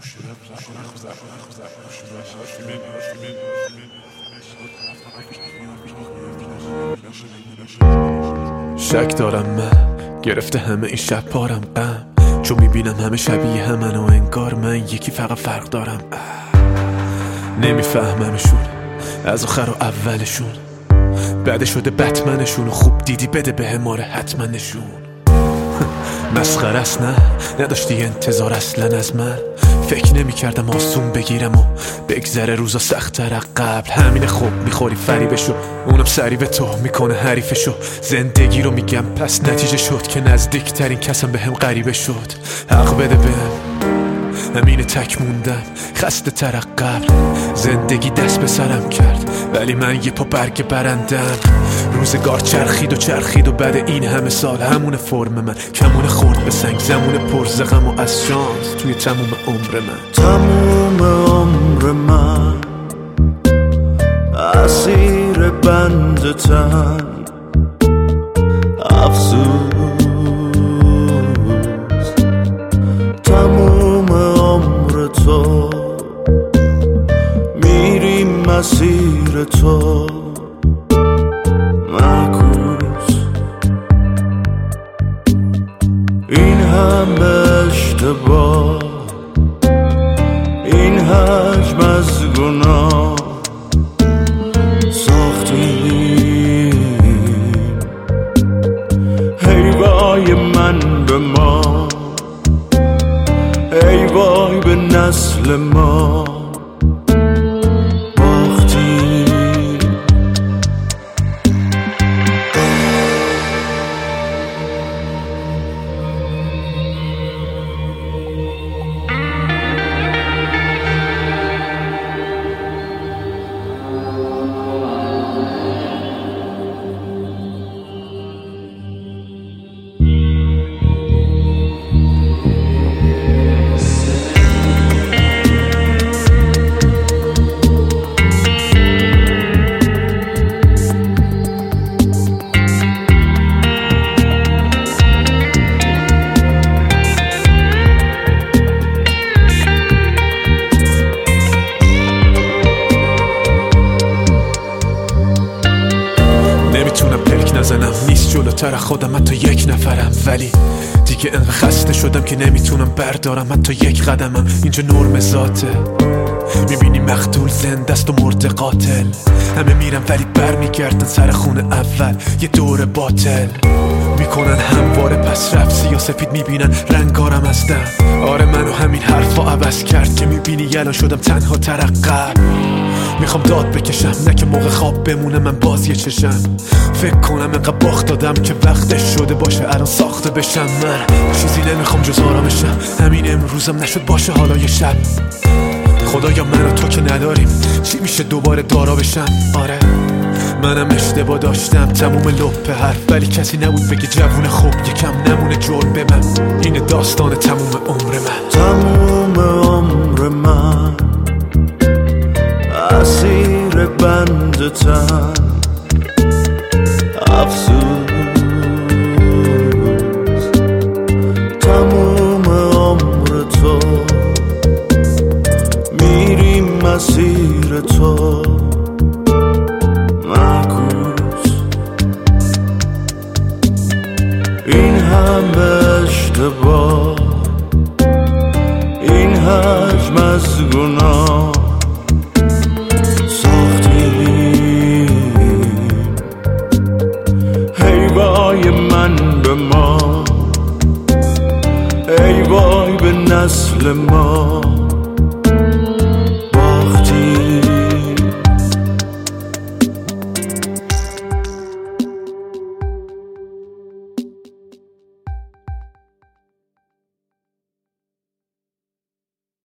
شک دارم من گرفته همه این شب پارم غم، چون میبینم همه شبیه همن و انگار من یکی فقط فرق دارم. نمیفهممشون از آخر و اولشون، بده شده بتمنشون و خوب دیدی بده به ماره حتما نشون. مسخره است نه نداشتی انتظار اصلا از من، فکر نمی کردم آسون بگیرم و بگذره روزا سخت‌تر قبل. همینه خوب میخوری فریبشو، اونم سری به تو میکنه حریفشو. زندگی رو میگم پس نتیجه شد که نزدیکترین کسم به هم غریبه شد. حق بده بهم همینه تک موندم خسته تر قبل. زندگی دست به سرم کرد ولی من یه پا برگ برندم. روزگار چرخید و چرخید و بعد این همه سال همون فرم من کمون خورد به سنگ، زمون پرزغم و از شانس توی تموم عمر من. تموم عمر من اسیر بندتن، افسوس تموم عمر تو میریم مسیر تو معکوس. این همه اشتباه، این حجم از گناه ساختیم. ای وای من به ما، ای وای به نسل ما باختیم. نزنم نیست جلوتر خودم حتی یک نفرم، ولی دیگه انقدر خسته شدم که نمیتونم بردارم حتی یک قدمم. اینجا نرم ذاته، میبینی مقتول زنده است و مرده قاتل. همه میرن ولی برمیگردن سر خونه اول، یه دور باطل میکنن همواره پس رفت سیاسفید میبینن رنگارم هستم. آره منو همین حرفا عوض کرد که میبینی الان شدم تنها تر قبل. میخوام داد بکشم نه که موقع خواب بمونه من باز یه چشم. فکر کنم انقدر باخت دادم که وقتش شده باشه الان ساخته بشم. من چیزی نمیخوام جز آرامشم، همین امروزم نشد باشه حالا یه شب. خدایا من و تو که نداریم چی میشه دوباره دارا بشم. آره منم اشتباه داشتم تموم لپه حرف، ولی کسی نبود بگه جوون خوب یکم نمونه جرم به من. این داستان تموم عمر من. تموم عمر من اسیر بندتن، افسوس تموم عمر تو میریم مسیر تو معکوس. این همه اشتباه، این حجم از گناه ساختیم. ای وای من به ما، ای وای به نسل ما